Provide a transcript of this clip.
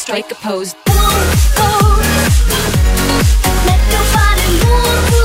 strike a pose. Move, let your body move.